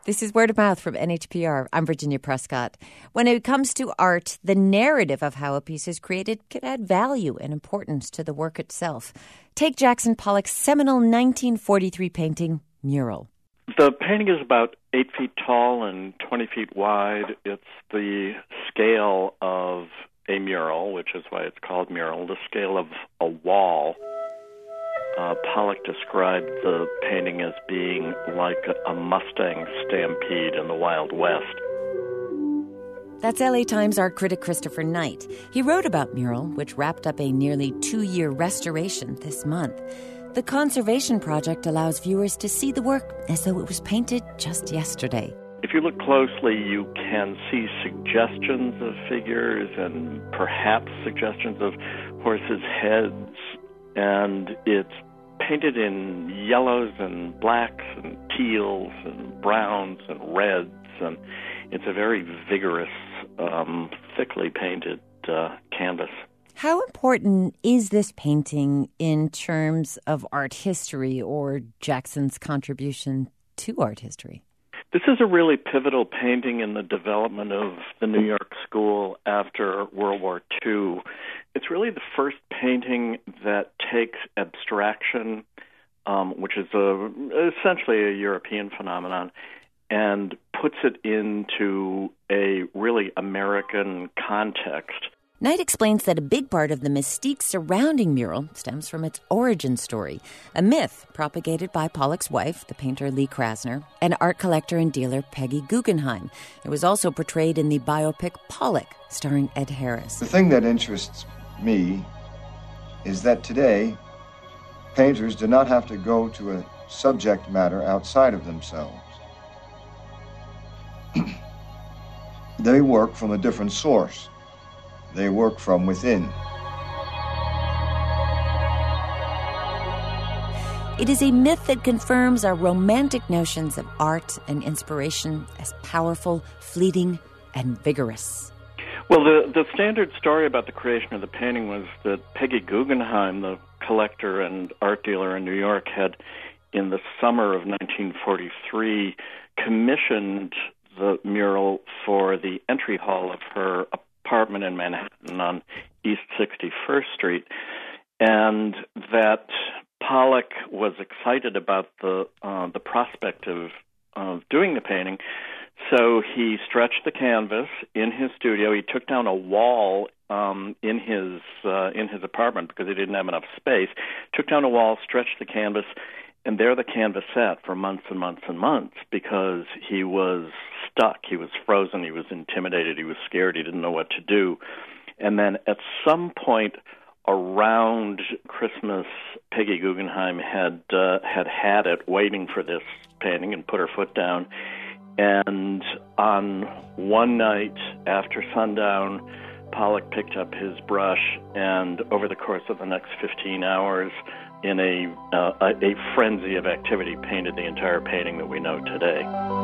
This is Word of Mouth from NHPR. I'm Virginia Prescott. When it comes to art, the narrative of how a piece is created can add value and importance to the work itself. Take Jackson Pollock's seminal 1943 painting, Mural. The painting is about 8 feet tall and 20 feet wide. It's the scale of a mural, which is why it's called mural, the scale of a wall. Pollock described the painting as being like a Mustang stampede in the Wild West. That's LA Times art critic Christopher Knight. He wrote about Mural, which wrapped up a nearly 2-year restoration this month. The conservation project allows viewers to see the work as though it was painted just yesterday. If you look closely, you can see suggestions of figures and perhaps suggestions of horses' heads, and it's painted in yellows and blacks and teals and browns and reds, and it's a very vigorous, thickly painted canvas. How important is this painting in terms of art history or Jackson's contribution to art history? This is a really pivotal painting in the development of the New York school after World War II. It's really the first painting that takes abstraction, which is essentially a European phenomenon, and puts it into a really American context. Knight explains that a big part of the mystique surrounding Mural stems from its origin story, a myth propagated by Pollock's wife, the painter Lee Krasner, and art collector and dealer Peggy Guggenheim. It was also portrayed in the biopic Pollock, starring Ed Harris. The thing that interests me is that today, painters do not have to go to a subject matter outside of themselves. They work from a different source. They work from within. It is a myth that confirms our romantic notions of art and inspiration as powerful, fleeting, and vigorous. Well, the standard story about the creation of the painting was that Peggy Guggenheim, the collector and art dealer in New York, had, in the summer of 1943, commissioned the mural for the entry hall of her apartment in Manhattan on East 61st Street, and that Pollock was excited about the prospect of doing the painting. So he stretched the canvas in his studio. He took down a wall in his apartment because he didn't have enough space. Took down a wall, stretched the canvas, and there the canvas sat for months and months and months because he was stuck. He was frozen. He was intimidated. He was scared. He didn't know what to do. And then at some point around Christmas, Peggy Guggenheim had it waiting for this painting and put her foot down. And on one night after sundown, Pollock picked up his brush and over the course of the next 15 hours, in a frenzy of activity, painted the entire painting that we know today.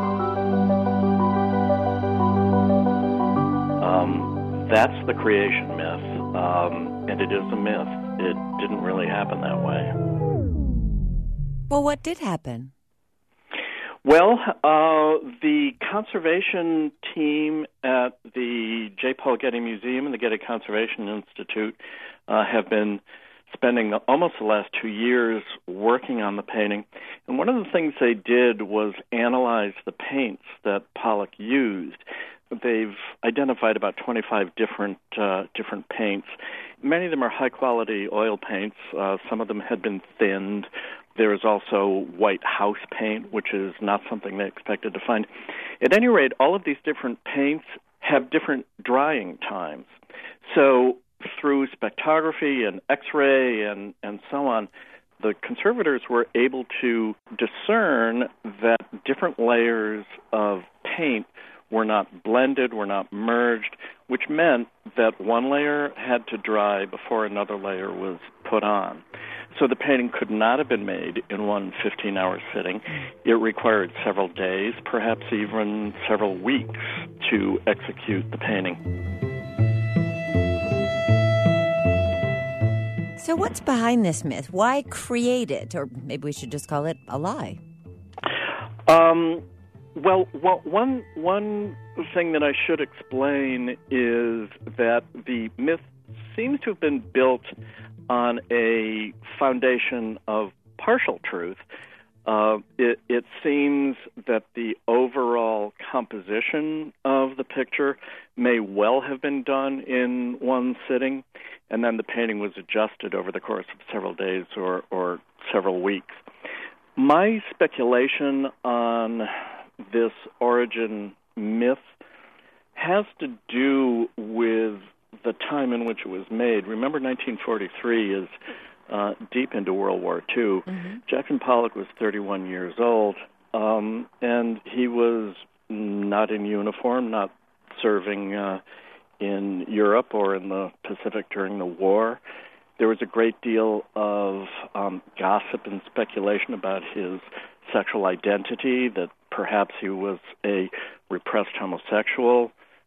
That's the creation myth, and it is a myth. It didn't really happen that way. Well, what did happen? Well, the conservation team at the J. Paul Getty Museum and the Getty Conservation Institute have been spending almost the last 2 years working on the painting. And one of the things they did was analyze the paints that Pollock used. They've identified about 25 different paints. Many of them are high-quality oil paints. Some of them had been thinned. There is also white house paint, which is not something they expected to find. At any rate, all of these different paints have different drying times. So through spectrography and X-ray and so on, the conservators were able to discern that different layers of paint were not blended, were not merged, which meant that one layer had to dry before another layer was put on. So the painting could not have been made in one 15-hour sitting. It required several days, perhaps even several weeks, to execute the painting. So what's behind this myth? Why create it? Or maybe we should just call it a lie. Well, one thing that I should explain is that the myth seems to have been built on a foundation of partial truth. It seems that the overall composition of the picture may well have been done in one sitting, and then the painting was adjusted over the course of several days or several weeks. My speculation on this origin myth has to do with the time in which it was made. Remember, 1943 is deep into World War II. Mm-hmm. Jackson Pollock was 31 years old, and he was not in uniform, not serving in Europe or in the Pacific during the war. There was a great deal of gossip and speculation about his sexual identity, that perhaps he was a repressed homosexual.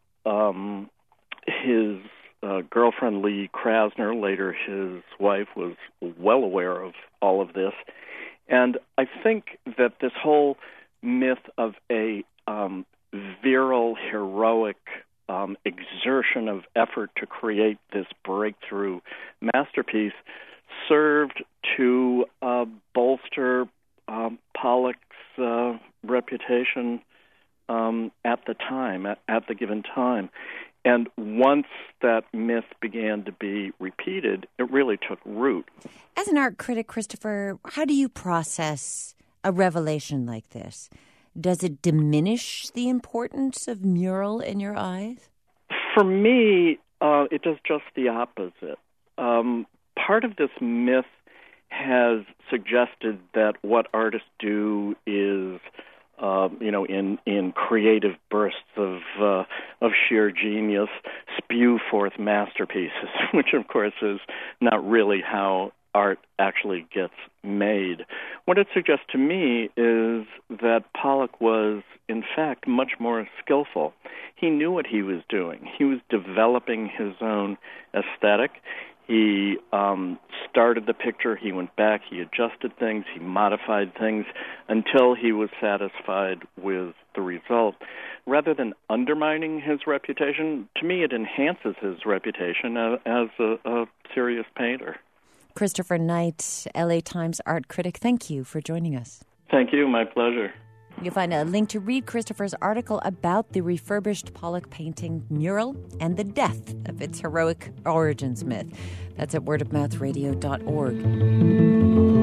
His girlfriend, Lee Krasner, later his wife, was well aware of all of this. And I think that this whole myth of a virile, heroic exertion of effort to create this breakthrough masterpiece served to bolster Pollock's reputation at the time, at the given time. And once that myth began to be repeated, it really took root. As an art critic, Christopher, how do you process a revelation like this? Does it diminish the importance of mural in your eyes? For me, it does just the opposite. Part of this myth has suggested that what artists do is, in creative bursts of sheer genius, spew forth masterpieces, which of course is not really how art actually gets made. What it suggests to me is that Pollock was, in fact, much more skillful. He knew what he was doing. He was developing his own aesthetic. He started the picture, he went back, he adjusted things, he modified things until he was satisfied with the result. Rather than undermining his reputation, to me it enhances his reputation as a serious painter. Christopher Knight, LA Times art critic, thank you for joining us. Thank you, my pleasure. You'll find a link to read Christopher's article about the refurbished Pollock painting mural and the death of its heroic origins myth. That's at wordofmouthradio.org.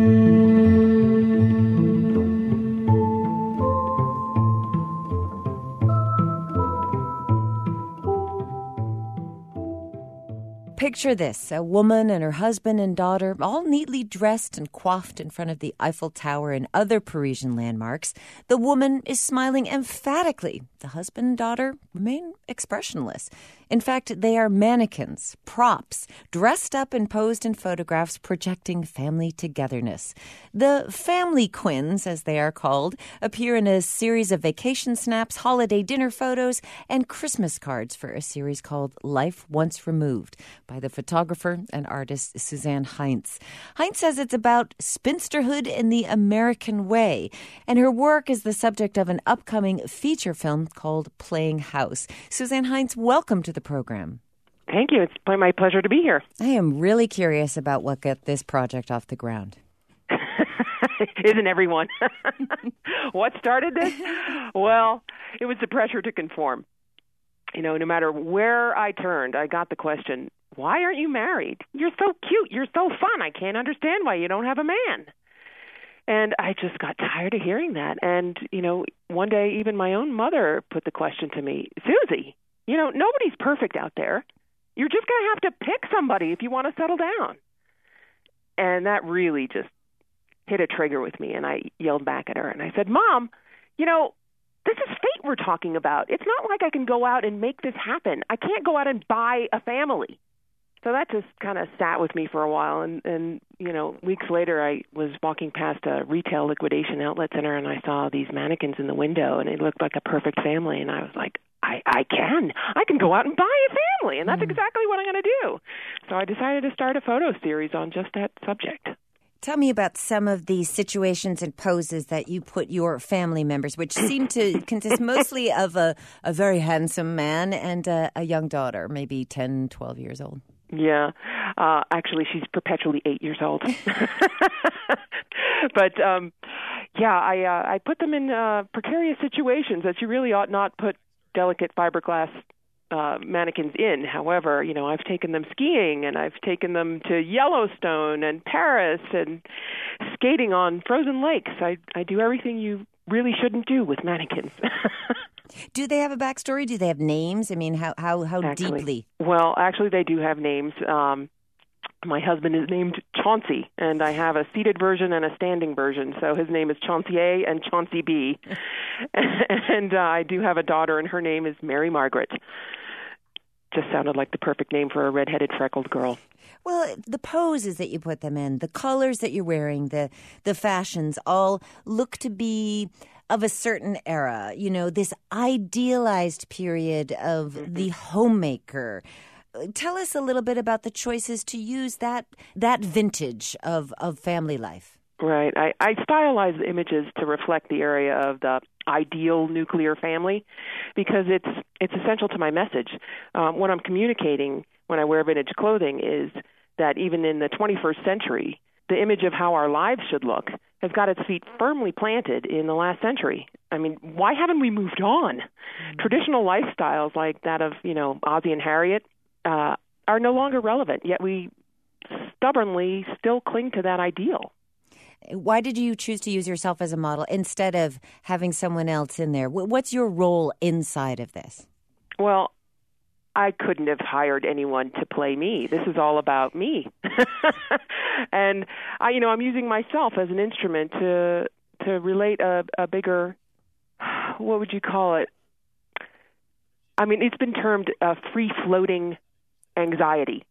Picture this, a woman and her husband and daughter, all neatly dressed and coiffed in front of the Eiffel Tower and other Parisian landmarks. The woman is smiling emphatically. The husband and daughter remain expressionless. In fact, they are mannequins, props, dressed up and posed in photographs projecting family togetherness. The family quins, as they are called, appear in a series of vacation snaps, holiday dinner photos, and Christmas cards for a series called Life Once Removed by the photographer and artist Suzanne Heinz. Heinz says it's about spinsterhood in the American way, and her work is the subject of an upcoming feature film called Playing House. Suzanne Heinz, welcome to the program. Thank you. It's my pleasure to be here. I am really curious about what got this project off the ground. Isn't everyone? What started this? Well, it was the pressure to conform. No matter where I turned, I got the question, why aren't you married? You're so cute. You're so fun. I can't understand why you don't have a man. And I just got tired of hearing that. And, one day even my own mother put the question to me, Susie, nobody's perfect out there. You're just going to have to pick somebody if you want to settle down. And that really just hit a trigger with me. And I yelled back at her and I said, Mom, this is fate we're talking about. It's not like I can go out and make this happen. I can't go out and buy a family. So that just kind of sat with me for a while. And weeks later, I was walking past a retail liquidation outlet center, and I saw these mannequins in the window, and it looked like a perfect family. And I was like, I can go out and buy a family, and that's exactly what I'm going to do. So I decided to start a photo series on just that subject. Tell me about some of the situations and poses that you put your family members, which seem to consist mostly of a very handsome man and a young daughter, maybe 10, 12 years old. Yeah. Actually, she's perpetually 8 years old. But, I put them in precarious situations that you really ought not put delicate fiberglass mannequins in. However, I've taken them skiing, and I've taken them to Yellowstone and Paris and skating on frozen lakes. I do everything you really shouldn't do with mannequins. Do they have a backstory? Do they have names? I mean, how deeply? Well, actually, they do have names. My husband is named Chauncey, and I have a seated version and a standing version. So his name is Chauncey A and Chauncey B. And I do have a daughter, and her name is Mary Margaret. Just sounded like the perfect name for a redheaded, freckled girl. Well, the poses that you put them in, the colors that you're wearing, the fashions all look to be of a certain era, this idealized period of the homemaker. Tell us a little bit about the choices to use that vintage of family life. Right. I stylize the images to reflect the area of the ideal nuclear family because it's essential to my message. What I'm communicating when I wear vintage clothing is that even in the 21st century, the image of how our lives should look has got its feet firmly planted in the last century. I mean, why haven't we moved on? Mm-hmm. Traditional lifestyles like that of, Ozzie and Harriet are no longer relevant, yet we stubbornly still cling to that ideal. Why did you choose to use yourself as a model instead of having someone else in there? What's your role inside of this? Well, I couldn't have hired anyone to play me. This is all about me. And I'm using myself as an instrument to relate a bigger, what would you call it? I mean, it's been termed free-floating anxiety.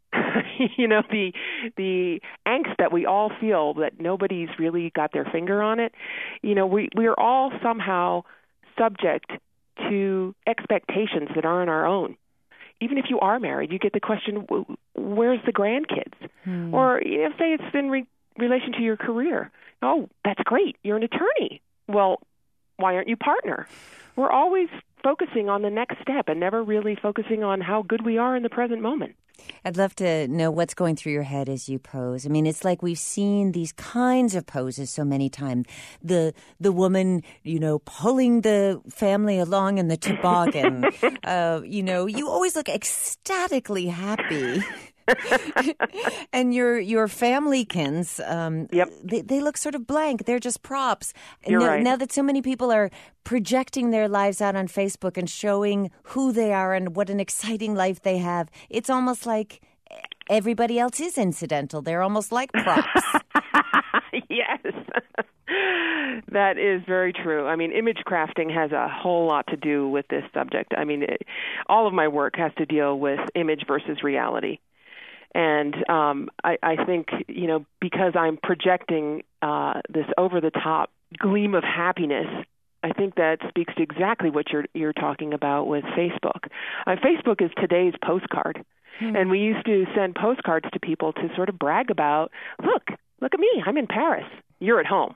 The angst that we all feel that nobody's really got their finger on it. We're all somehow subject to expectations that aren't our own. Even if you are married, you get the question, where's the grandkids? Or say it's in relation to your career. Oh, that's great. You're an attorney. Well, why aren't you partner? We're always focusing on the next step and never really focusing on how good we are in the present moment. I'd love to know what's going through your head as you pose. I mean, it's like we've seen these kinds of poses so many times. The woman, pulling the family along in the toboggan. You always look ecstatically happy. And your familykins, yep. they look sort of blank. They're just props. You're right. Now that so many people are projecting their lives out on Facebook and showing who they are and what an exciting life they have, it's almost like everybody else is incidental. They're almost like props. Yes. That is very true. I mean, image crafting has a whole lot to do with this subject. I mean, all of my work has to deal with image versus reality. And I think, because I'm projecting this over-the-top gleam of happiness, I think that speaks to exactly what you're talking about with Facebook. Facebook is today's postcard. And we used to send postcards to people to sort of brag about, look at me, I'm in Paris. You're at home.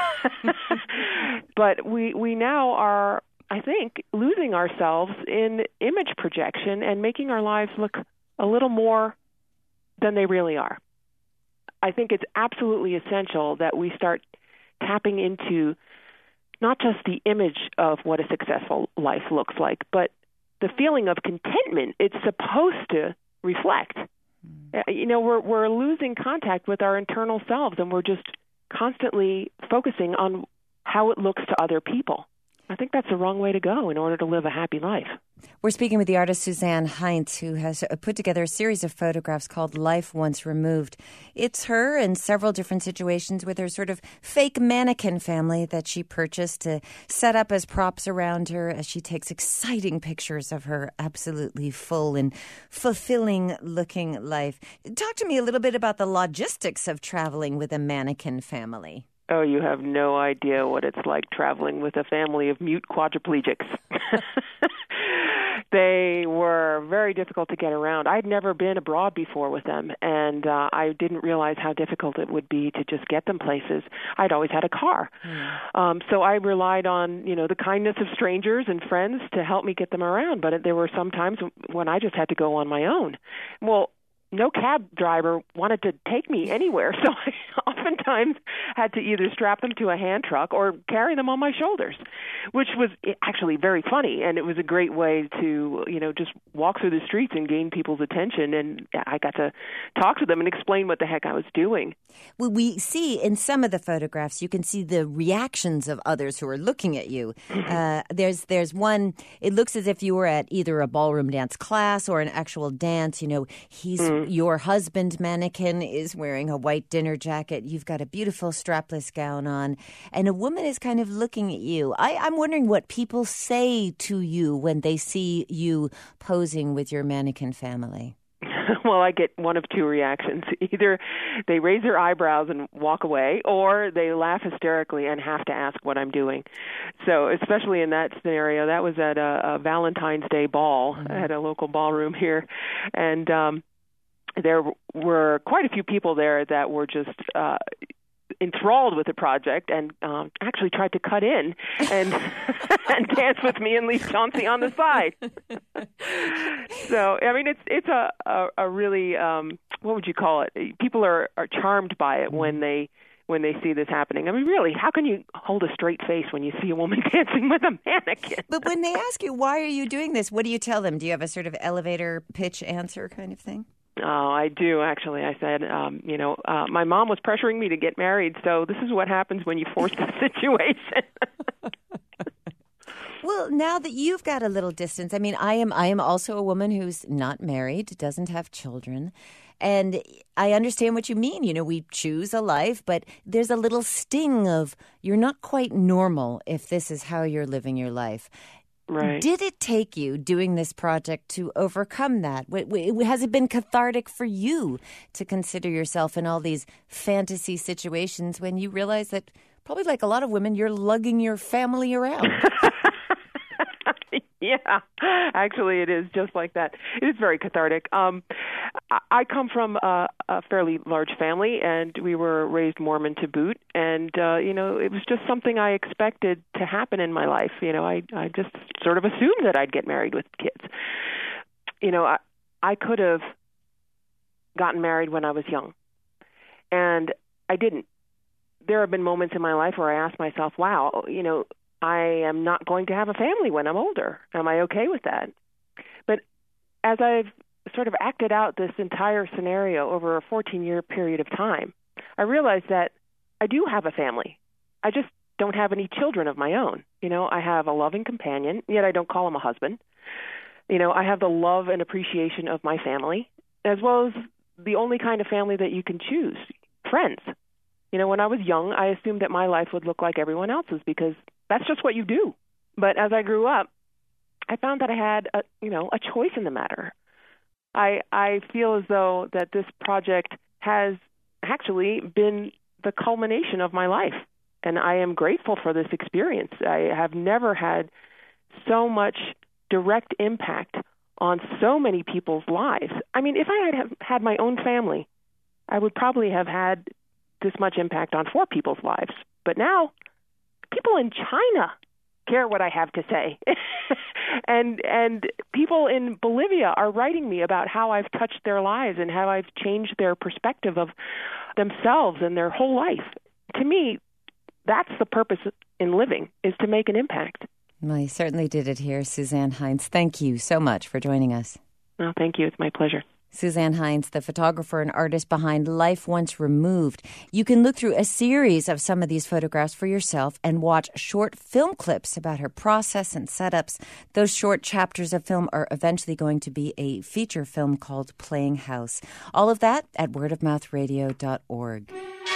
But we now are, I think, losing ourselves in image projection and making our lives look a little more than they really are. I think it's absolutely essential that we start tapping into not just the image of what a successful life looks like, but the feeling of contentment it's supposed to reflect. We're losing contact with our internal selves, and we're just constantly focusing on how it looks to other people. I think that's the wrong way to go in order to live a happy life. We're speaking with the artist Suzanne Heinz, who has put together a series of photographs called Life Once Removed. It's her in several different situations with her sort of fake mannequin family that she purchased to set up as props around her as she takes exciting pictures of her absolutely full and fulfilling looking life. Talk to me a little bit about the logistics of traveling with a mannequin family. Oh, you have no idea what it's like traveling with a family of mute quadriplegics. They were very difficult to get around. I'd never been abroad before with them, and I didn't realize how difficult it would be to just get them places. I'd always had a car. So I relied on, the kindness of strangers and friends to help me get them around, but there were some times when I just had to go on my own. Well, no cab driver wanted to take me anywhere, so I oftentimes had to either strap them to a hand truck or carry them on my shoulders, which was actually very funny, and it was a great way to, just walk through the streets and gain people's attention, and I got to talk to them and explain what the heck I was doing. Well, we see in some of the photographs, you can see the reactions of others who are looking at you. There's one, it looks as if you were at either a ballroom dance class or an actual dance. Your husband mannequin is wearing a white dinner jacket. You've got a beautiful strapless gown on. And a woman is kind of looking at you. I'm wondering what people say to you when they see you posing with your mannequin family. Well, I get one of two reactions. Either they raise their eyebrows and walk away, or they laugh hysterically and have to ask what I'm doing. So especially in that scenario, that was at a Valentine's Day ball at a local ballroom here. And there were quite a few people there that were just enthralled with the project and actually tried to cut in and and dance with me and leave Chauncey on the side. So, I mean, it's a really, what would you call it? People are charmed by it when they see this happening. I mean, really, how can you hold a straight face when you see a woman dancing with a mannequin? But when they ask you, why are you doing this, what do you tell them? Do you have a sort of elevator pitch answer kind of thing? Oh, I do, actually. I said, my mom was pressuring me to get married, so this is what happens when you force the situation. Well, now that you've got a little distance, I mean, I am also a woman who's not married, doesn't have children, and I understand what you mean. We choose a life, but there's a little sting of you're not quite normal if this is how you're living your life. Right. Did it take you doing this project to overcome that? Has it been cathartic for you to consider yourself in all these fantasy situations when you realize that, probably like a lot of women, you're lugging your family around? Yeah, actually, it is just like that. It is very cathartic. I come from a fairly large family, and we were raised Mormon to boot. And, it was just something I expected to happen in my life. I just sort of assumed that I'd get married with kids. I could have gotten married when I was young, and I didn't. There have been moments in my life where I asked myself, wow, I am not going to have a family when I'm older. Am I okay with that? But as I've sort of acted out this entire scenario over a 14-year period of time, I realized that I do have a family. I just don't have any children of my own. I have a loving companion, yet I don't call him a husband. I have the love and appreciation of my family, as well as the only kind of family that you can choose, friends. When I was young, I assumed that my life would look like everyone else's because that's just what you do. But as I grew up, I found that I had a choice in the matter. I feel as though that this project has actually been the culmination of my life, and I am grateful for this experience. I have never had so much direct impact on so many people's lives. I mean, if I had had my own family, I would probably have had this much impact on 4 people's lives. But now, people in China care what I have to say. and people in Bolivia are writing me about how I've touched their lives and how I've changed their perspective of themselves and their whole life. To me, that's the purpose in living, is to make an impact. Well, you certainly did it here, Suzanne Hinds. Thank you so much for joining us. Oh, thank you. It's my pleasure. Suzanne Hinds, the photographer and artist behind Life Once Removed. You can look through a series of some of these photographs for yourself and watch short film clips about her process and setups. Those short chapters of film are eventually going to be a feature film called Playing House. All of that at wordofmouthradio.org.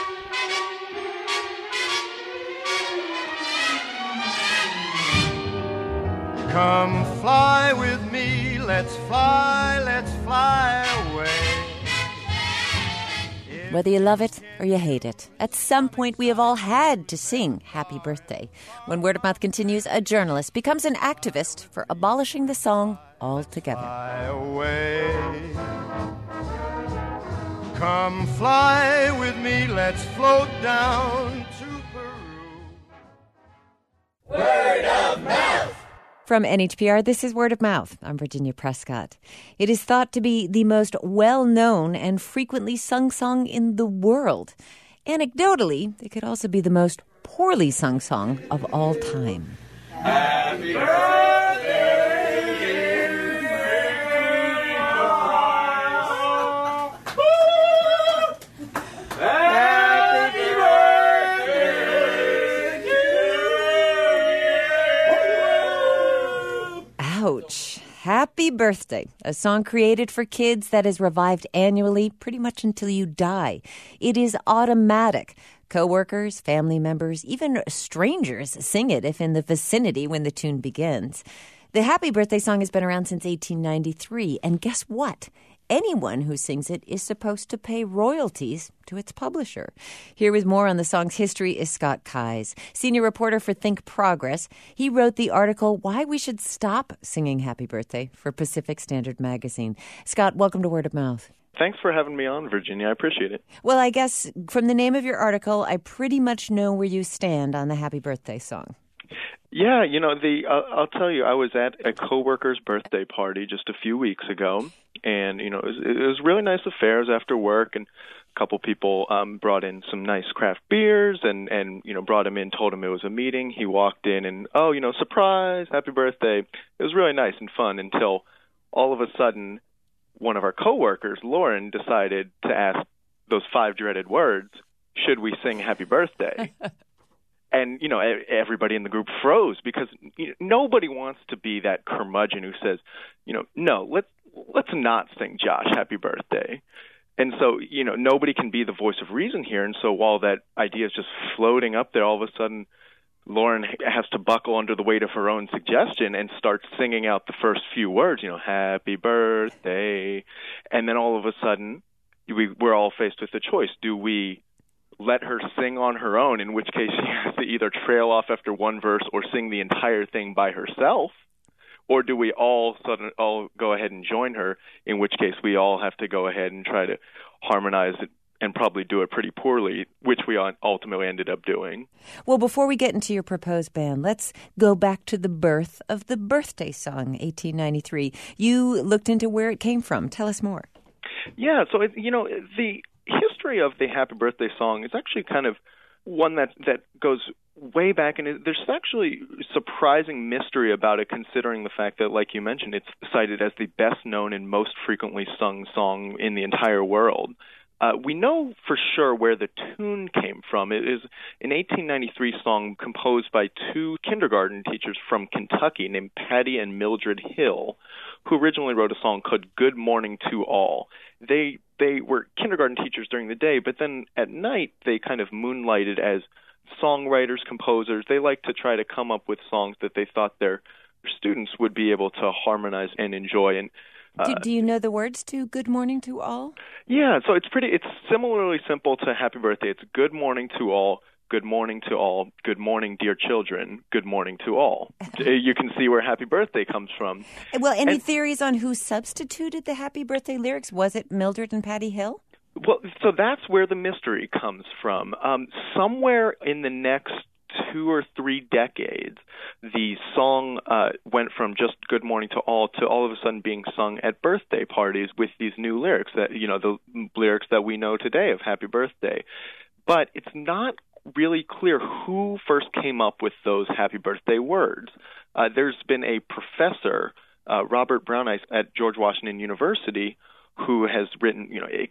Come fly with me, let's fly away. Whether you love it or you hate it, at some point we have all had to sing Happy Birthday. When Word of Mouth continues, a journalist becomes an activist for abolishing the song all together. Fly away. Come fly with me, let's float down to Peru. Word of mouth. From NHPR, this is Word of Mouth. I'm Virginia Prescott. It is thought to be the most well-known and frequently sung song in the world. Anecdotally, it could also be the most poorly sung song of all time. Happy birthday, Ouch. Happy Birthday, a song created for kids that is revived annually pretty much until you die. It is automatic. Coworkers, family members, even strangers sing it if in the vicinity when the tune begins. The Happy Birthday song has been around since 1893, and guess what? Anyone who sings it is supposed to pay royalties to its publisher. Here with more on the song's history is Scott Keyes, senior reporter for Think Progress. He wrote the article, Why We Should Stop Singing Happy Birthday for Pacific Standard Magazine. Scott, welcome to Word of Mouth. Thanks for having me on, Virginia. I appreciate it. Well, I guess from the name of your article, I pretty much know where you stand on the Happy Birthday song. Yeah, I'll tell you, I was at a coworker's birthday party just a few weeks ago, and it was really nice affairs after work, and a couple people brought in some nice craft beers, and brought him in, told him it was a meeting. He walked in, and surprise, happy birthday. It was really nice and fun until all of a sudden, one of our coworkers, Lauren, decided to ask those 5 dreaded words: should we sing Happy Birthday? And, everybody in the group froze because nobody wants to be that curmudgeon who says, no, let's not sing Josh Happy Birthday. And so, nobody can be the voice of reason here. And so while that idea is just floating up there, all of a sudden, Lauren has to buckle under the weight of her own suggestion and start singing out the first few words, Happy Birthday. And then all of a sudden, we're all faced with the choice. Do we let her sing on her own, in which case she has to either trail off after one verse or sing the entire thing by herself, or do we all go ahead and join her, in which case we all have to go ahead and try to harmonize it and probably do it pretty poorly, which we ultimately ended up doing. Well, before we get into your proposed ban, let's go back to the birth of the birthday song, 1893. You looked into where it came from. Tell us more. Yeah, so, the history of the Happy Birthday song is actually kind of one that goes way back, and there's actually surprising mystery about it, considering the fact that, like you mentioned, it's cited as the best known and most frequently sung song in the entire world. We know for sure where the tune came from. It is an 1893 song composed by 2 kindergarten teachers from Kentucky named Patty and Mildred Hill, who originally wrote a song called Good Morning to All. They were kindergarten teachers during the day, but then at night they kind of moonlighted as songwriters, composers. They liked to try to come up with songs that they thought their students would be able to harmonize and enjoy. And do you know the words to Good Morning to All? Yeah, so it's similarly simple to Happy Birthday. It's good morning to all, good morning to all, good morning, dear children, good morning to all. You can see where Happy Birthday comes from. Well, any theories on who substituted the Happy Birthday lyrics? Was it Mildred and Patty Hill? Well, so that's where the mystery comes from. Somewhere in the next 2 or 3 decades, the song went from just Good Morning to all of a sudden being sung at birthday parties with these new lyrics that, the lyrics that we know today of Happy Birthday. But it's not really clear who first came up with those Happy Birthday words. There's been a professor, Robert Brownice at George Washington University, who has written,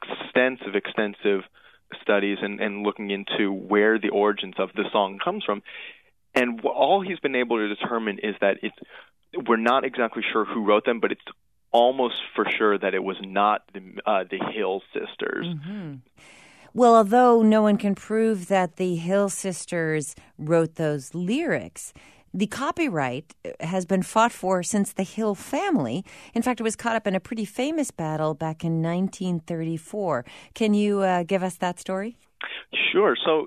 extensive studies and looking into where the origins of the song comes from. And all he's been able to determine is that we're not exactly sure who wrote them, but it's almost for sure that it was not the Hill sisters. Mm-hmm. Well, although no one can prove that the Hill sisters wrote those lyrics, the copyright has been fought for since the Hill family. In fact, it was caught up in a pretty famous battle back in 1934. Can you give us that story? Sure. So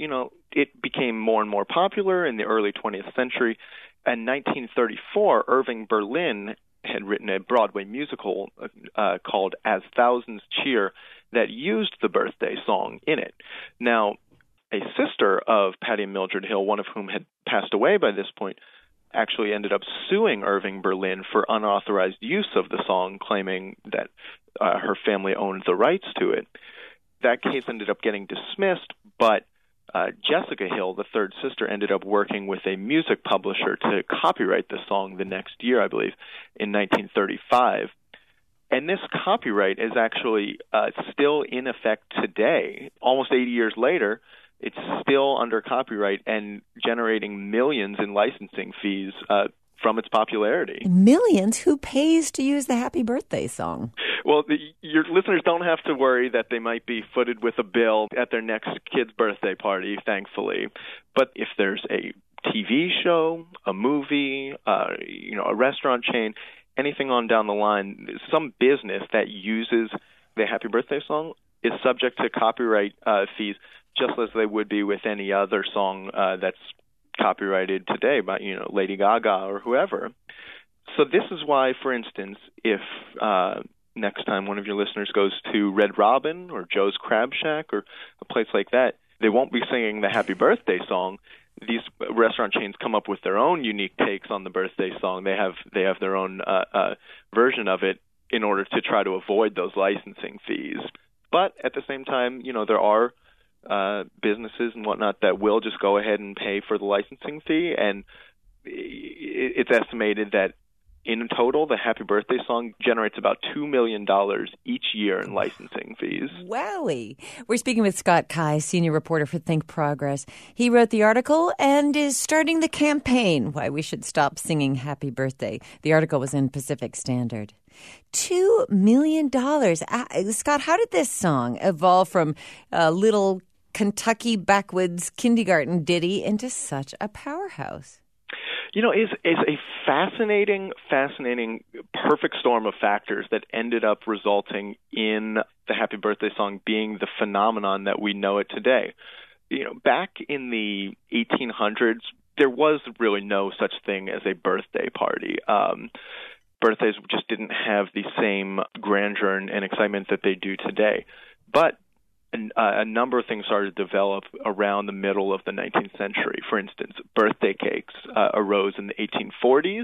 it became more and more popular in the early 20th century. In 1934, Irving Berlin had written a Broadway musical called As Thousands Cheer that used the birthday song in it. Now, a sister of Patty and Mildred Hill, one of whom had passed away by this point, actually ended up suing Irving Berlin for unauthorized use of the song, claiming that her family owned the rights to it. That case ended up getting dismissed, but Jessica Hill, the third sister, ended up working with a music publisher to copyright the song the next year, I believe, in 1935. And this copyright is actually still in effect today. Almost 80 years later, it's still under copyright and generating millions in licensing fees from its popularity. Millions? Who pays to use the Happy Birthday song? Well, your listeners don't have to worry that they might be footed with a bill at their next kid's birthday party, thankfully. But if there's a TV show, a movie, a restaurant chain, anything on down the line, some business that uses the Happy Birthday song is subject to copyright fees, just as they would be with any other song that's copyrighted today by, Lady Gaga or whoever. So this is why, for instance, if next time one of your listeners goes to Red Robin or Joe's Crab Shack or a place like that, they won't be singing the Happy Birthday song. These restaurant chains come up with their own unique takes on the birthday song. They have their own version of it in order to try to avoid those licensing fees. But at the same time, there are businesses and whatnot that will just go ahead and pay for the licensing fee, and it's estimated that in total, the Happy Birthday song generates about $2 million each year in licensing fees. Wowie. We're speaking with Scott Kai, senior reporter for Think Progress. He wrote the article and is starting the campaign why we should stop singing Happy Birthday. The article was in Pacific Standard. $2 million. Scott, how did this song evolve from a little Kentucky backwoods kindergarten ditty into such a powerhouse? It's a fascinating, perfect storm of factors that ended up resulting in the Happy Birthday song being the phenomenon that we know it today. Back in the 1800s, there was really no such thing as a birthday party. Birthdays just didn't have the same grandeur and excitement that they do today. But a number of things started to develop around the middle of the 19th century. For instance, birthday cakes arose in the 1840s,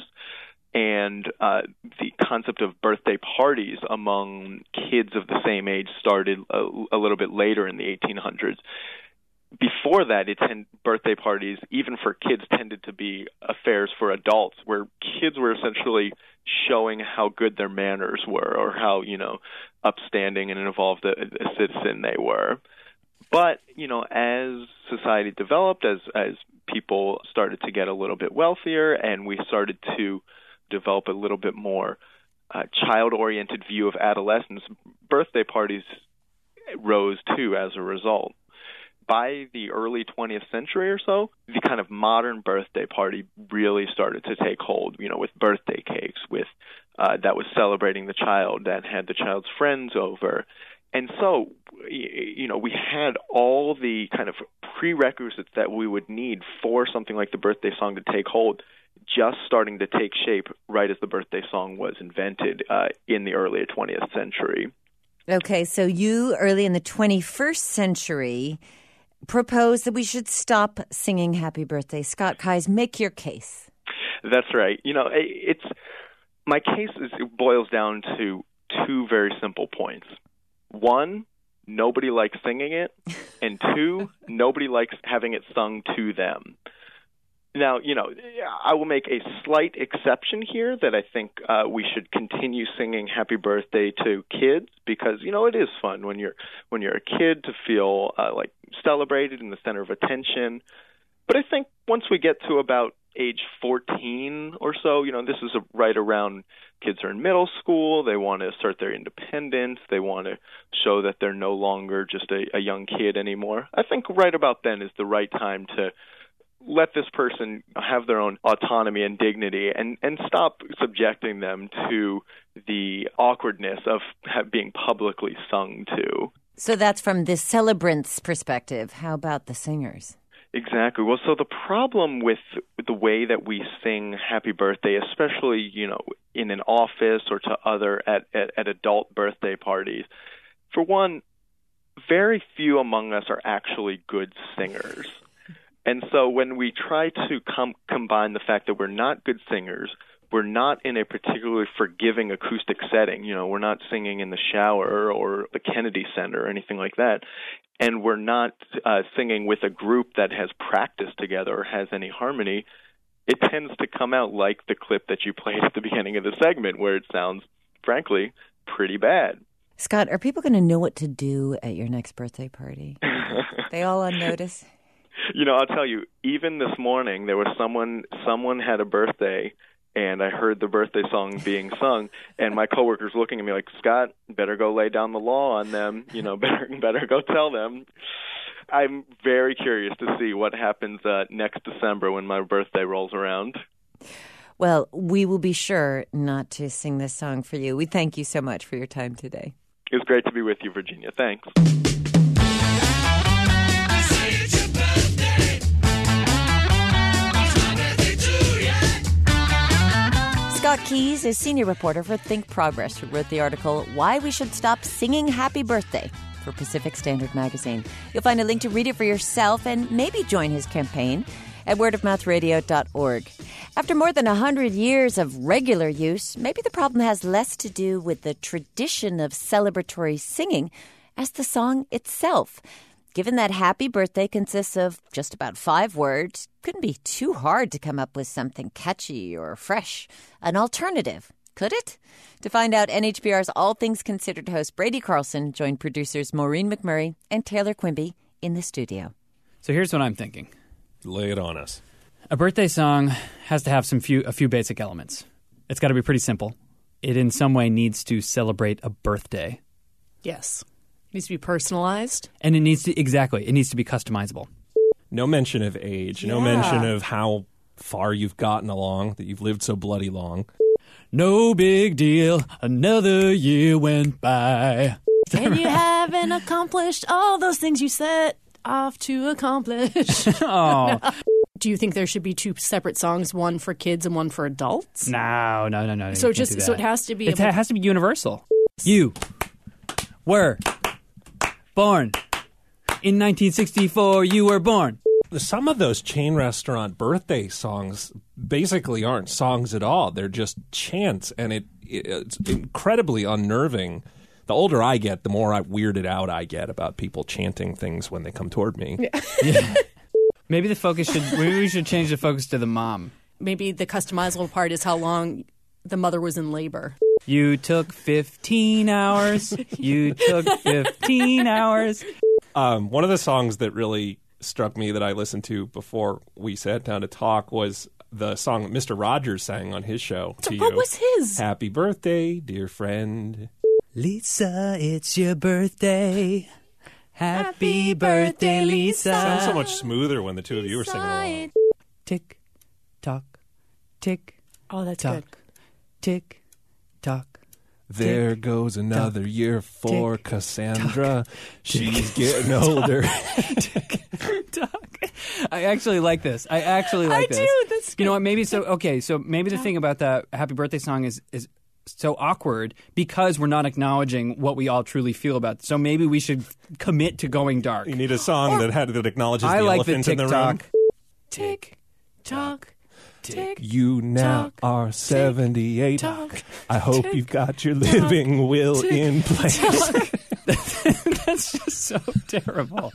and the concept of birthday parties among kids of the same age started a little bit later in the 1800s. Before that, birthday parties, even for kids, tended to be affairs for adults, where kids were essentially showing how good their manners were or how, upstanding and involved a citizen they were. But, as society developed, as people started to get a little bit wealthier and we started to develop a little bit more child-oriented view of adolescence, birthday parties rose too as a result. By the early 20th century or so, the kind of modern birthday party really started to take hold, with birthday cakes, with that was celebrating the child, that had the child's friends over. And so, we had all the kind of prerequisites that we would need for something like the birthday song to take hold, just starting to take shape right as the birthday song was invented in the early 20th century. Okay, so you, early in the 21st century, proposed that we should stop singing Happy Birthday. Scott Kais, make your case. That's right. My case boils down to two very simple points. One, nobody likes singing it, and two, nobody likes having it sung to them. Now, I will make a slight exception here that I think we should continue singing Happy Birthday to kids because, it is fun when you're a kid to feel like celebrated in the center of attention. But I think once we get to about age 14 or so, this is right around kids are in middle school. They want to assert their independence. They want to show that they're no longer just a young kid anymore. I think right about then is the right time to let this person have their own autonomy and dignity and stop subjecting them to the awkwardness of being publicly sung to. So that's from the celebrant's perspective. How about the singers? Exactly. Well, so the problem with the way that we sing Happy Birthday, especially, in an office or to other at adult birthday parties. For one, very few among us are actually good singers. And so when we try to combine the fact that we're not good singers, we're not in a particularly forgiving acoustic setting, we're not singing in the shower or the Kennedy Center or anything like that, and we're not singing with a group that has practiced together or has any harmony, it tends to come out like the clip that you played at the beginning of the segment, where it sounds, frankly, pretty bad. Scott, are people going to know what to do at your next birthday party? They all on notice? I'll tell you, even this morning, there was someone had a birthday, and I heard the birthday song being sung, and my coworker's looking at me like, Scott, better go lay down the law on them, better go tell them. I'm very curious to see what happens next December when my birthday rolls around. Well, we will be sure not to sing this song for you. We thank you so much for your time today. It was great to be with you, Virginia. Thanks. Scott Keys is senior reporter for Think Progress, who wrote the article, Why We Should Stop Singing Happy Birthday, for Pacific Standard Magazine. You'll find a link to read it for yourself and maybe join his campaign at wordofmouthradio.org. After more than 100 years of regular use, maybe the problem has less to do with the tradition of celebratory singing as the song itself. Given that Happy Birthday consists of just about 5 words, couldn't be too hard to come up with something catchy or fresh, an alternative, could it? To find out, NHPR's All Things Considered host Brady Carlson joined producers Maureen McMurray and Taylor Quimby in the studio. So here's what I'm thinking. Lay it on us. A birthday song has to have a few basic elements. It's got to be pretty simple. It in some way needs to celebrate a birthday. Yes. It needs to be personalized. And it needs to be customizable. No mention of age. No mention of how far you've gotten along, that you've lived so bloody long. No big deal. Another year went by. And you haven't accomplished all those things you set off to accomplish. Oh. Do you think there should be 2 separate songs, one for kids and one for adults? No. So it has to be. It has to be universal. You were born in 1964. You were born. Some of those chain restaurant birthday songs basically aren't songs at all. They're just chants, and it's incredibly unnerving. The older I get, the more weirded out I get about people chanting things when they come toward me. Yeah. Maybe we should change the focus to the mom. Maybe the customizable part is how long the mother was in labor. You took 15 hours. You took 15 hours. One of the songs that really struck me that I listened to before we sat down to talk was the song that Mr. Rogers sang on his show to you. What was his? Happy birthday, dear friend. Lisa, it's your birthday. Happy birthday, Lisa. Sounds so much smoother when the two of you are singing along. Tick, tock, tick. Oh, that's tock, good. Tick, tock. There goes another year for Cassandra. She's getting older. Tick, tock. I actually like this. I do. That's good. You know what? Maybe so. Okay, so maybe the thing about that happy birthday song is so awkward because we're not acknowledging what we all truly feel about it. So maybe we should commit to going dark. You need a song that acknowledges the elephant in the room. Tick, tock, tick. You now are 78. I hope you've got your living will in place. That's just so terrible.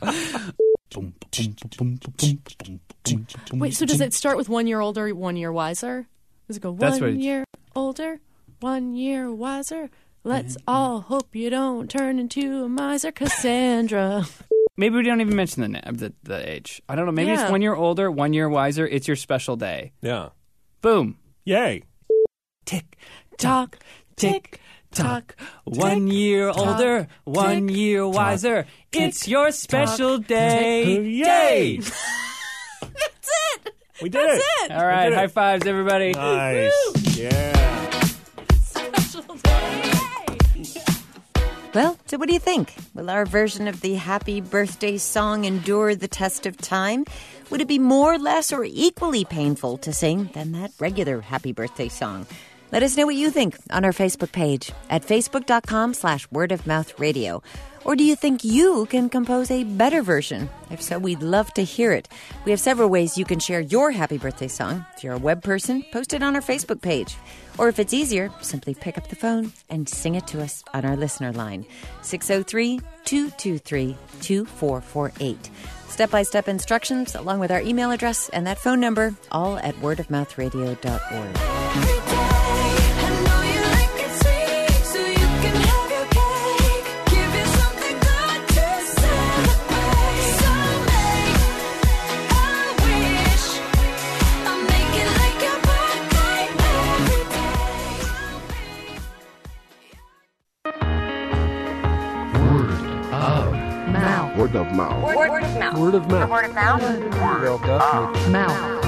Wait, so does it start with 1 year older, 1 year wiser? Does it go 1 year older, 1 year wiser? Let's all hope you don't turn into a miser, Cassandra. Maybe we don't even mention the age. I don't know. Maybe it's 1 year older, 1 year wiser. It's your special day. Yeah. Boom. Yay. Tick, tock, tick, tock. 1 year older, 1 year wiser. It's your special day. Yay. That's it. We did it. That's it. All right. High fives, everybody. Nice. Yeah. Special day. Well, so what do you think? Will our version of the happy birthday song endure the test of time? Would it be more, less, or equally painful to sing than that regular happy birthday song? Let us know what you think on our Facebook page at facebook.com/wordofmouthradio. Or do you think you can compose a better version? If so, we'd love to hear it. We have several ways you can share your happy birthday song. If you're a web person, post it on our Facebook page. Or if it's easier, simply pick up the phone and sing it to us on our listener line, 603-223-2448. Step-by-step instructions along with our email address and that phone number, all at wordofmouthradio.org. Word of mouth. Word of mouth. Word of mouth. Word of mouth. Word of Mouth.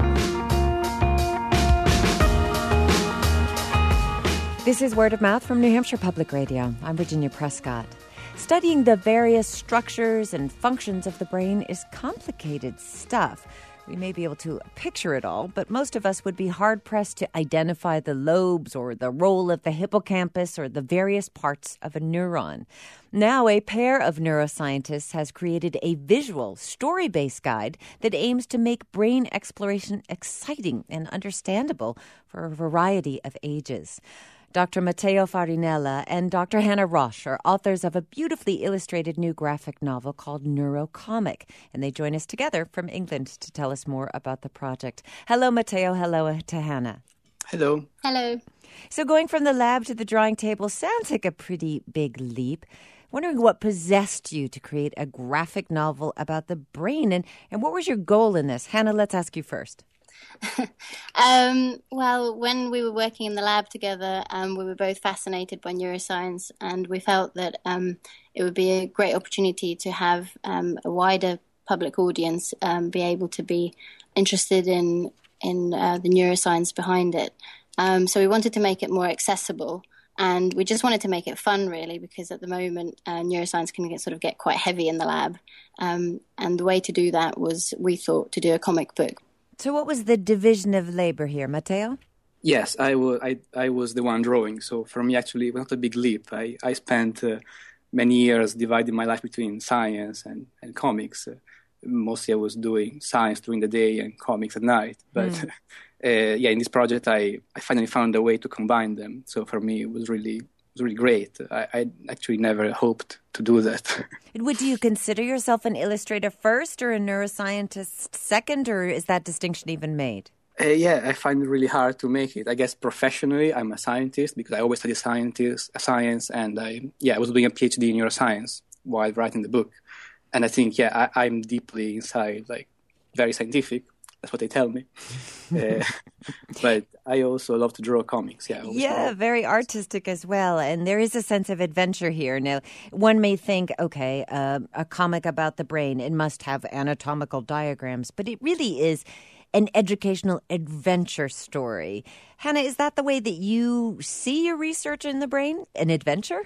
This is Word of Mouth from New Hampshire Public Radio. I'm Virginia Prescott. Studying the various structures and functions of the brain is complicated stuff. We may be able to picture it all, but most of us would be hard-pressed to identify the lobes or the role of the hippocampus or the various parts of a neuron. Now, a pair of neuroscientists has created a visual, story-based guide that aims to make brain exploration exciting and understandable for a variety of ages. Dr. Matteo Farinella and Dr. Hannah Roche are authors of a beautifully illustrated new graphic novel called Neurocomic, and they join us together from England to tell us more about the project. Hello, Matteo. Hello to Hannah. Hello. Hello. So going from the lab to the drawing table sounds like a pretty big leap. Wondering what possessed you to create a graphic novel about the brain, and what was your goal in this? Hannah, let's ask you first. Well, when we were working in the lab together, we were both fascinated by neuroscience, and we felt that it would be a great opportunity to have a wider public audience be able to be interested in the neuroscience behind it. So we wanted to make it more accessible, and we just wanted to make it fun, really, because at the moment neuroscience can get quite heavy in the lab, and the way to do that was, we thought, to do a comic book. So what was the division of labor here, Matteo? Yes, I was the one drawing. So for me, actually, it was not a big leap. I spent many years dividing my life between science and comics. Mostly I was doing science during the day and comics at night. But in this project, I finally found a way to combine them. So for me, it was really great. I actually never hoped to do that. Would you consider yourself an illustrator first or a neuroscientist second, or is that distinction even made? I find it really hard to make it. I guess professionally, I'm a scientist because I always study science, and I was doing a PhD in neuroscience while writing the book. And I think, I'm deeply inside, very scientific. That's what they tell me. But I also love to draw comics. Very artistic as well. And there is a sense of adventure here. Now, one may think, okay, a comic about the brain, it must have anatomical diagrams, but it really is an educational adventure story. Hannah, is that the way that you see your research in the brain? An adventure?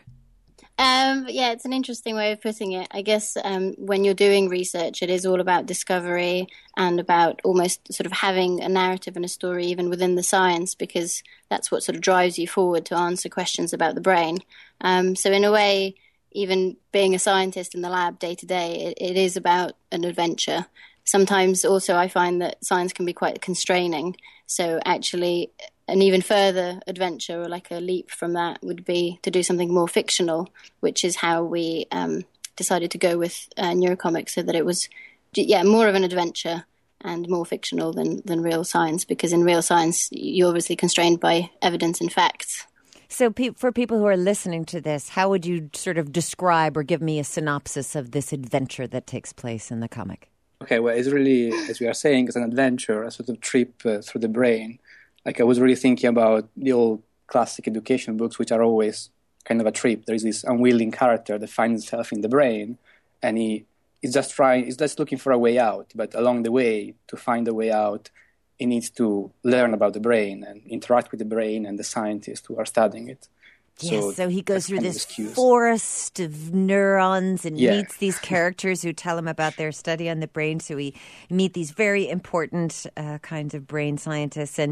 It's an interesting way of putting it. I guess when you're doing research, it is all about discovery and about almost sort of having a narrative and a story even within the science, because that's what sort of drives you forward to answer questions about the brain. So in a way, even being a scientist in the lab day to day, it is about an adventure. Sometimes also I find that science can be quite constraining. So actually an even further adventure, or like a leap from that, would be to do something more fictional, which is how we decided to go with Neurocomic, so that it was more of an adventure and more fictional than real science, because in real science you're obviously constrained by evidence and facts. So for people who are listening to this, how would you sort of describe or give me a synopsis of this adventure that takes place in the comic? Okay, well, it's really, as we are saying, it's an adventure, a sort of trip through the brain. I was really thinking about the old classic education books, which are always kind of a trip. There is this unwilling character that finds himself in the brain, and he's just looking for a way out. But along the way, to find a way out, he needs to learn about the brain and interact with the brain and the scientists who are studying it. Yes, so he goes through this forest of neurons and meets these characters who tell him about their study on the brain. So we meet these very important kinds of brain scientists. And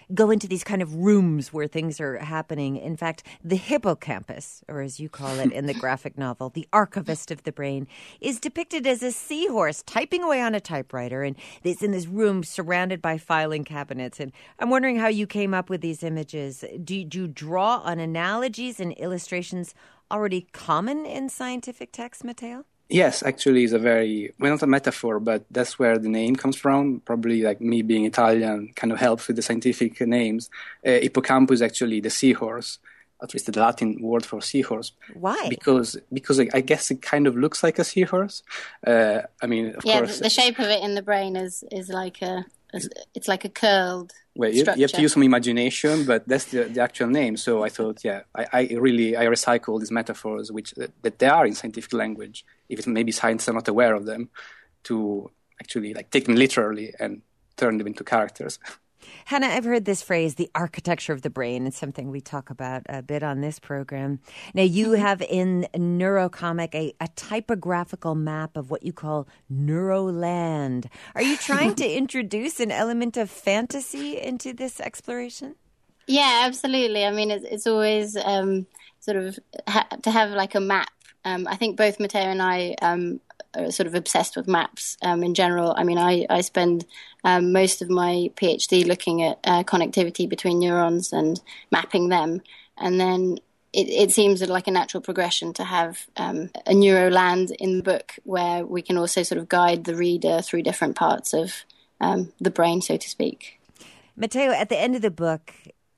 go into these kind of rooms where things are happening. In fact, the hippocampus, or as you call it in the graphic novel, the archivist of the brain, is depicted as a seahorse typing away on a typewriter, and it's in this room surrounded by filing cabinets. And I'm wondering how you came up with these images. Do you draw on analogies and illustrations already common in scientific text, Matteo? Yes, actually, it's not a metaphor, but that's where the name comes from. Probably like me being Italian kind of helps with the scientific names. Hippocampus is actually the seahorse, at least the Latin word for seahorse. Why? Because I guess it kind of looks like a seahorse. Of course. The shape of it in the brain is like it's like a curled Well, you have to use some imagination, but that's the actual name. So I thought, I recycle these metaphors, which that they are in scientific language, if maybe scientists are not aware of them, to actually like take them literally and turn them into characters. Hannah, I've heard this phrase, the architecture of the brain. It's something we talk about a bit on this program. Now, you have in Neurocomic a typographical map of what you call Neuroland. Are you trying to introduce an element of fantasy into this exploration? Yeah, absolutely. I mean, it's always sort of to have like a map. I think both Matteo and I are sort of obsessed with maps in general. I mean, I spend most of my PhD looking at connectivity between neurons and mapping them. And then it seems like a natural progression to have a Neuroland in the book where we can also sort of guide the reader through different parts of the brain, so to speak. Matteo, at the end of the book,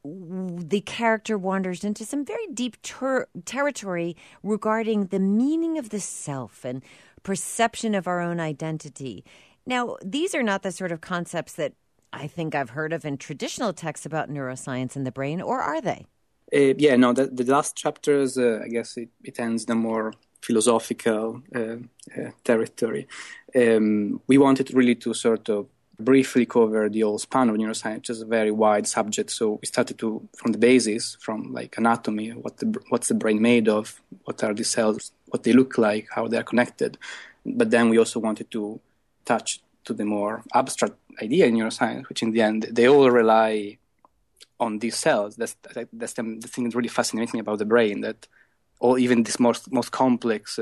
the character wanders into some very deep territory regarding the meaning of the self and perception of our own identity. Now, these are not the sort of concepts that I think I've heard of in traditional texts about neuroscience and the brain, or are they? The last chapters, I guess it ends the more philosophical territory. We wanted really to sort of briefly cover the whole span of neuroscience, which is a very wide subject. So we started from the basis, from like anatomy, what's the brain made of, what are the cells, what they look like, how they are connected. But then we also wanted to touch to the more abstract idea in neuroscience, which in the end, they all rely on these cells. That's the thing that really fascinates me about the brain, that even this most complex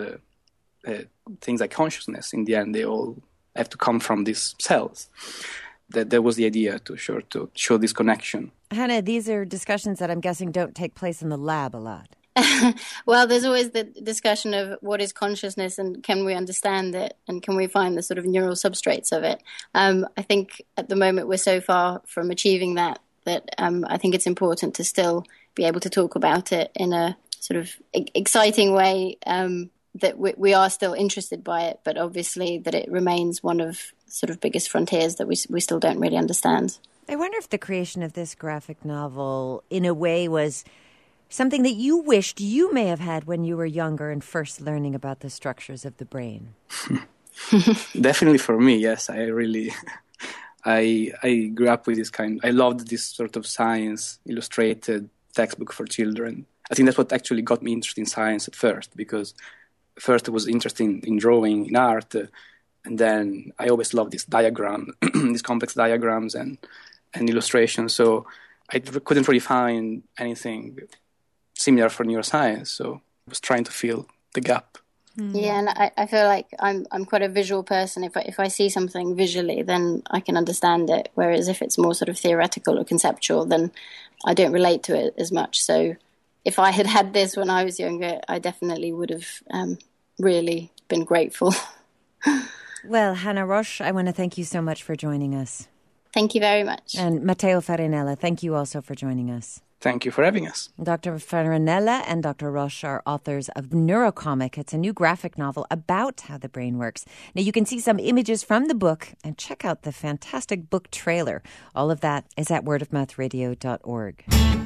things like consciousness, in the end, they all have to come from these cells. That was the idea, to show this connection. Hannah, these are discussions that I'm guessing don't take place in the lab a lot. Well, there's always the discussion of what is consciousness and can we understand it and can we find the sort of neural substrates of it. I think at the moment we're so far from achieving that I think it's important to still be able to talk about it in a sort of exciting way, that we are still interested by it, but obviously that it remains one of sort of biggest frontiers that we still don't really understand. I wonder if the creation of this graphic novel, in a way, was something that you wished you may have had when you were younger and first learning about the structures of the brain. Definitely for me, yes. I grew up with this I loved this sort of science illustrated textbook for children. I think that's what actually got me interested in science at first, because first I was interested in drawing, in art, and then I always loved this diagram, these complex diagrams and illustrations. So I couldn't really find anything similar for neuroscience. So I was trying to fill the gap. Yeah, and I feel like I'm quite a visual person. If I see something visually, then I can understand it. Whereas if it's more sort of theoretical or conceptual, then I don't relate to it as much. So if I had had this when I was younger, I definitely would have really been grateful. Well, Hannah Roche, I want to thank you so much for joining us. Thank you very much. And Matteo Farinella, thank you also for joining us. Thank you for having us. Dr. Farinella and Dr. Roche are authors of Neurocomic. It's a new graphic novel about how the brain works. Now, you can see some images from the book and check out the fantastic book trailer. All of that is at wordofmouthradio.org.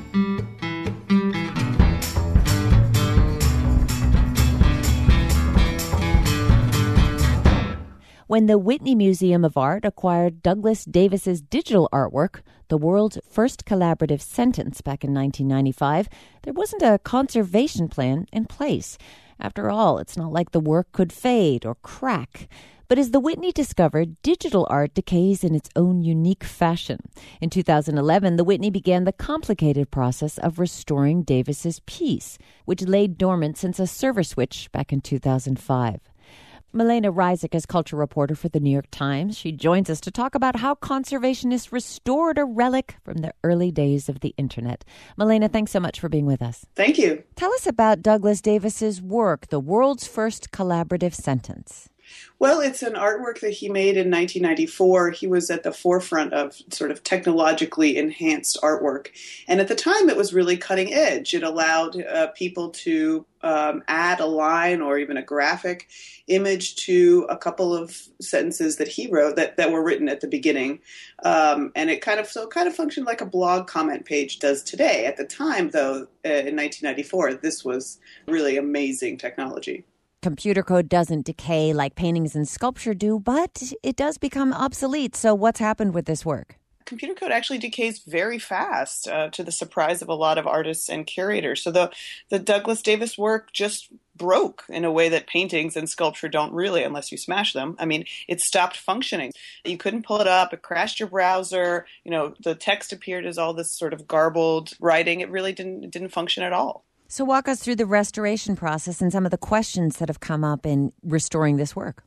When the Whitney Museum of Art acquired Douglas Davis's digital artwork, the world's first collaborative sentence back in 1995, there wasn't a conservation plan in place. After all, it's not like the work could fade or crack. But But as the Whitney discovered, digital art decays in its own unique fashion. In 2011, the Whitney began the complicated process of restoring Davis's piece, which laid dormant since a server switch back in 2005. Milena Ryzik is culture reporter for The New York Times. She joins us to talk about how conservationists restored a relic from the early days of the Internet. Milena, thanks so much for being with us. Thank you. Tell us about Douglas Davis's work, The World's First Collaborative Sentence. Well, it's an artwork that he made in 1994. He was at the forefront of sort of technologically enhanced artwork. And at the time, it was really cutting edge. It allowed people to add a line or even a graphic image to a couple of sentences that he wrote that were written at the beginning. And it kind of functioned like a blog comment page does today. At the time, though, in 1994, this was really amazing technology. Computer code doesn't decay like paintings and sculpture do, but it does become obsolete. So what's happened with this work? Computer code actually decays very fast, to the surprise of a lot of artists and curators. So the Douglas Davis work just broke in a way that paintings and sculpture don't really, unless you smash them. I mean, it stopped functioning. You couldn't pull it up. It crashed your browser. The text appeared as all this sort of garbled writing. It really didn't function at all. So walk us through the restoration process and some of the questions that have come up in restoring this work.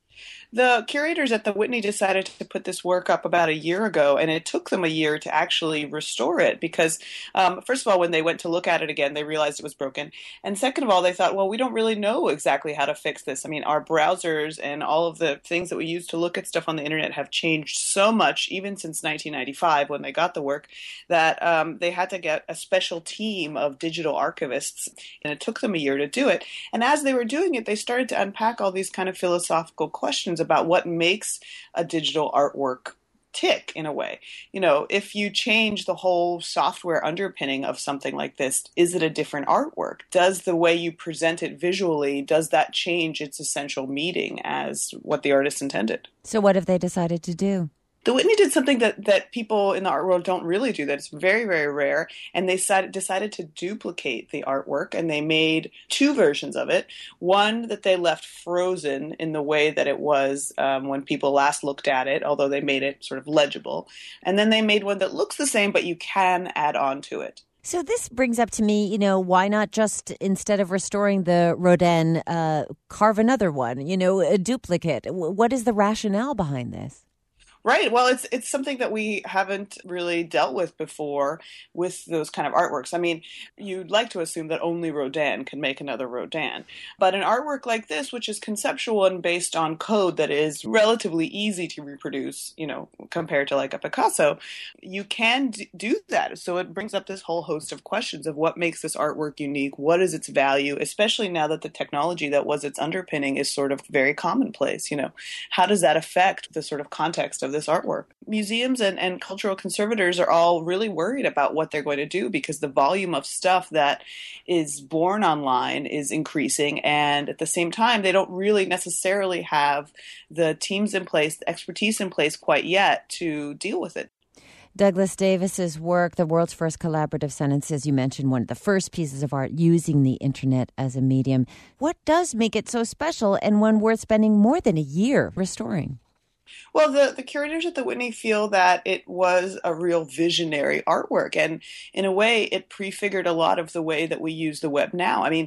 The curators at the Whitney decided to put this work up about a year ago, and it took them a year to actually restore it because, first of all, when they went to look at it again, they realized it was broken. And second of all, they thought, well, we don't really know exactly how to fix this. I mean, our browsers and all of the things that we use to look at stuff on the internet have changed so much, even since 1995 when they got the work, that they had to get a special team of digital archivists, and it took them a year to do it. And as they were doing it, they started to unpack all these kind of philosophical questions about what makes a digital artwork tick in a way. If you change the whole software underpinning of something like this, is it a different artwork? Does the way you present it visually, does that change its essential meaning as what the artist intended? So what have they decided to do? The Whitney did something that people in the art world don't really do, that it's very, very rare, and they decided to duplicate the artwork, and they made two versions of it. One that they left frozen in the way that it was when people last looked at it, although they made it sort of legible. And then they made one that looks the same, but you can add on to it. So this brings up to me, why not just, instead of restoring the Rodin, carve another one, a duplicate? What is the rationale behind this? Right. Well, it's something that we haven't really dealt with before with those kind of artworks. I mean, you'd like to assume that only Rodin can make another Rodin. But an artwork like this, which is conceptual and based on code that is relatively easy to reproduce, compared to like a Picasso, you can do that. So it brings up this whole host of questions of what makes this artwork unique, what is its value, especially now that the technology that was its underpinning is sort of very commonplace. How does that affect the sort of context of this artwork? Museums and cultural conservators are all really worried about what they're going to do because the volume of stuff that is born online is increasing, and at the same time they don't really necessarily have the teams in place, the expertise in place quite yet to deal with it. Douglas Davis's work, The World's First Collaborative Sentence, as you mentioned, one of the first pieces of art using the internet as a medium. What does make it so special and one worth spending more than a year restoring? Well, the curators at the Whitney feel that it was a real visionary artwork, and in a way it prefigured a lot of the way that we use the web now. I mean,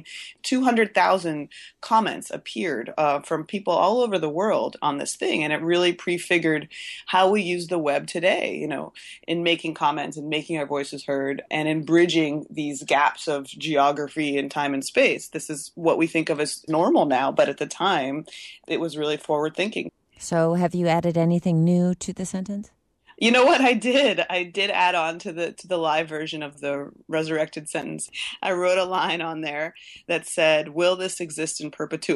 200,000 comments appeared from people all over the world on this thing, and it really prefigured how we use the web today, in making comments and making our voices heard and in bridging these gaps of geography and time and space. This is what we think of as normal now, but at the time it was really forward-thinking. So have you added anything new to the sentence? You know what I did? I did add on to the live version of the resurrected sentence. I wrote a line on there that said, "Will this exist in perpetuity?" ?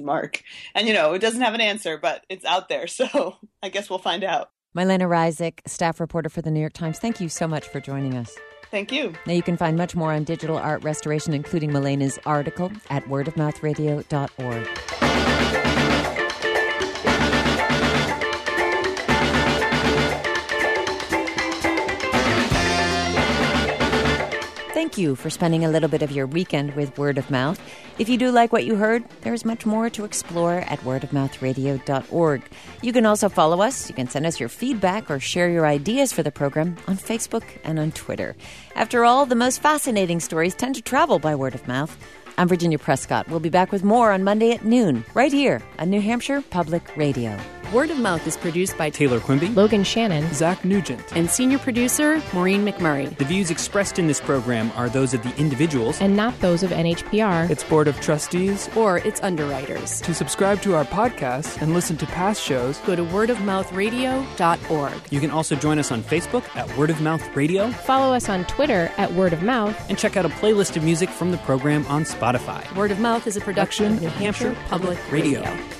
And it doesn't have an answer, but it's out there. So I guess we'll find out. Milena Ryzik, staff reporter for The New York Times. Thank you so much for joining us. Thank you. Now you can find much more on digital art restoration, including Milena's article at wordofmouthradio.org. Thank you for spending a little bit of your weekend with Word of Mouth. If you do like what you heard, there's much more to explore at wordofmouthradio.org. You can also follow us. You can send us your feedback or share your ideas for the program on Facebook and on Twitter. After all, the most fascinating stories tend to travel by word of mouth. I'm Virginia Prescott. We'll be back with more on Monday at noon, right here on New Hampshire Public Radio. Word of Mouth is produced by Taylor Quimby, Logan Shannon, Zach Nugent, and senior producer Maureen McMurray. The views expressed in this program are those of the individuals and not those of NHPR, its Board of Trustees, or its underwriters. To subscribe to our podcast and listen to past shows, go to wordofmouthradio.org. You can also join us on Facebook at Word of Mouth Radio, follow us on Twitter at Word of Mouth, and check out a playlist of music from the program on Spotify. Word of Mouth is a production of New Hampshire Public Radio.